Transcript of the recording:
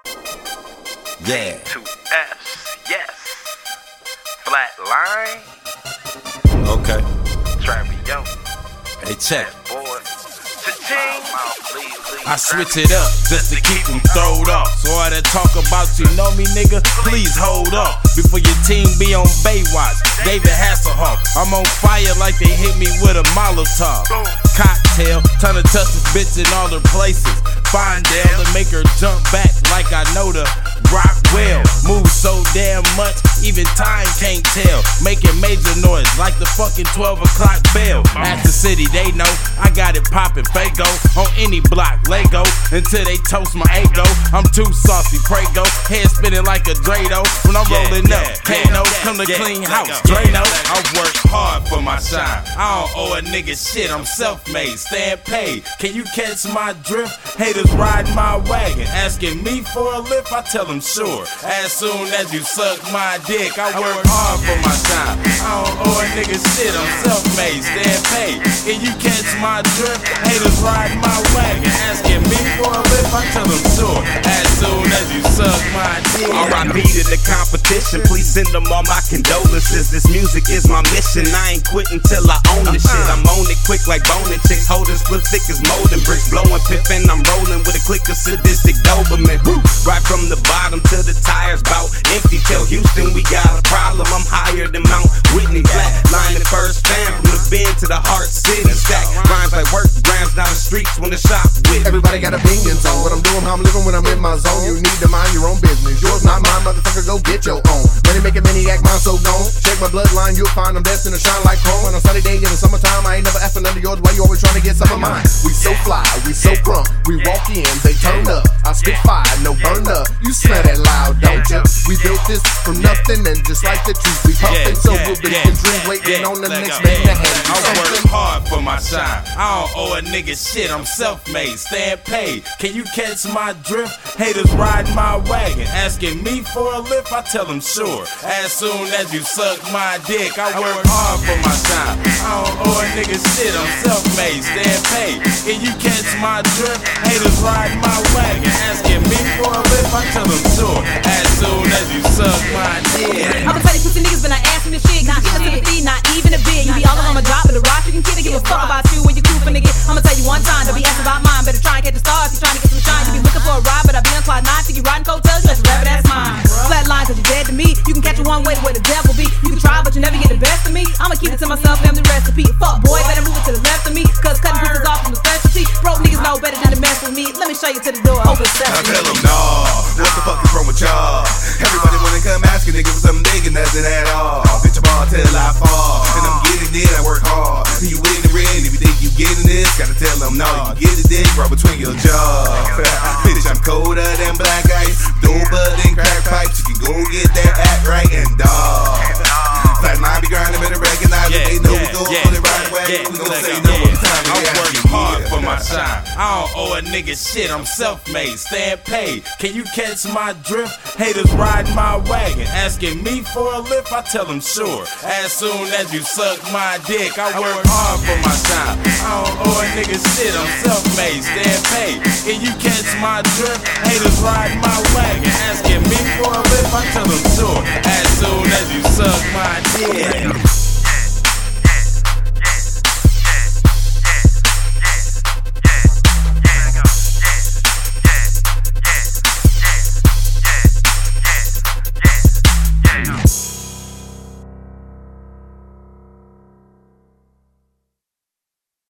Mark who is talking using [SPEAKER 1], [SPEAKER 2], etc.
[SPEAKER 1] Yeah.
[SPEAKER 2] 2F's, yes. Flat line.
[SPEAKER 1] Okay.
[SPEAKER 2] Travion.
[SPEAKER 1] Hey, check.
[SPEAKER 2] Boy. Cha-ching.
[SPEAKER 1] I switch it up just to keep them throwed off. So all that talk about you know me, nigga, please hold up. Before your team be on Baywatch, David Hasselhoff. I'm on fire like they hit me with a Molotov. Cocktail, trying to touch this bitch in all her places. Findale to make her jump back like I know the rock well. Move so damn much, even time can't tell. Making major noise like the fucking 12 o'clock bell. At the city, they know I got it poppin'. Fago on any block, Lego until they toast my ego. I'm too saucy, Prego. Head spinning like a Drado when I'm rolling up. Kano, come to clean house, Drano. I work hard for my shine. I don't owe a nigga shit, I'm self-made, stand paid. Can you catch my drift? Haters riding my wagon, asking me for a lift, I tell them sure. As soon as you suck my dick, I work hard for my shine. I don't owe a nigga shit, I'm self-made, stand paid. Can you catch my drift? Haters riding my wagon, asking me for a lift, I tell them sure. As soon as you suck my dick.
[SPEAKER 3] R.I.P. to the competition, please send them all my condolences. This music is my mission, I ain't quitting till I own this shit. I'm on it quick like boning chicks, holding split thick as molding bricks, blowing piffin'. I'm rolling with a click of sadistic Doberman. Right from the bottom to the tires bout empty. Tell Houston we got a problem, I'm higher than Mount Whitney. Flatline the first fam from the Bend to the Heart City. Stack rhymes like work grams down the streets when the shop with me.
[SPEAKER 4] Everybody got opinions on what I'm doing, how I'm living when I'm in my zone. You need to mind your own business. Yours not mine, motherfucker, go get your own. Money make a maniac, mine so gone. Check my bloodline, you'll find I'm destined to shine like chrome. On a sunny day in the summertime, I ain't never effing under yours. Why you always trying to get some of mine? We so fly, we so crunk. We walk in, they turn up. I spit fire, no burn up. You smell that loud, don't you? We built this from nothing, and just like the truth, we pumping so we'll be waiting on the next man to hand you
[SPEAKER 1] I work
[SPEAKER 4] something.
[SPEAKER 1] hard for my shine. I don't owe a nigga shit, I'm self-made, stand paid. Can you catch my drift? Haters riding my wagon, asking me for a lift, I tell them sure. As soon as you suck my dick, I work hard for my shine. I don't owe a nigga shit, I'm self-made, stand paid. Can you catch my drift? Haters riding my wagon, asking me for a lift, I tell them sure. As soon as you suck my dick.
[SPEAKER 5] I'ma tell these pussy niggas been asking this shit. Not even to the fee, not even a bit. You be all on my job, but the rock you can kid. Give a fuck about you when you cool finna get. I'ma tell you one time, don't be asking about mine. Better try and catch the stars, you trying to get some shine. You be looking for a ride, but I be on cloud 9. Think you riding coattails, you just rabbit ass mine. Flatline, cause you dead to me. You can catch it one way to where the devil be. You can try, but you never get the best of me. I'ma keep it to myself, family recipe. Fuck boy, better move it to the left of me. Cause cutting pussies off from the specialty. Broke niggas know better than to mess with me. Let me show you to the door. Open
[SPEAKER 6] I
[SPEAKER 5] sesame.
[SPEAKER 6] tell them, no, what the fuck is wrong with y'all? Everybody wanna come asking nigga for something nigga, nothing at all. Bitch, I'm on till I fall, and I'm getting it, I work hard. See you ignorant, if you think you getting this, gotta tell them, no, you get it, dick right between your jaws. Bitch, I'm colder than black ice, doper than crack pipes. You can go get that act right and dog. Flatline be grinding, better recognize it. They know we go on the right way. We gon' say no more time.
[SPEAKER 1] I work hard for my shine. I don't owe a nigga shit, I'm self-made, stand paid. Can you catch my drift? Haters riding my wagon, asking me for a lift, I tell them sure. As soon as you suck my dick, I work hard for my shine. I don't owe a nigga shit, I'm self-made, stand paid. Can you catch my drift? Haters riding my wagon, asking me for a lift, I tell them sure. As soon as you suck my dick.